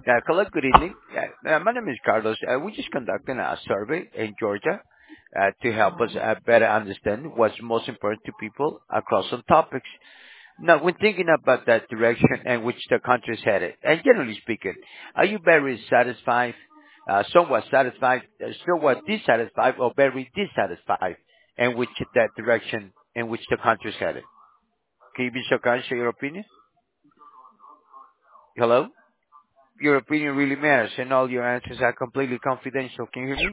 Hello, good evening. My name is Carlos. We just conducting a survey in Georgia to help us better understand what's most important to people across some topics. Now, when thinking about that direction and which the country is headed, and generally speaking, are you very satisfied, somewhat satisfied, somewhat dissatisfied, or very dissatisfied in which that direction in which the country is headed? Can you be so kind, share your opinion? Hello? Your opinion really matters, and all your answers are completely confidential. Can you hear me?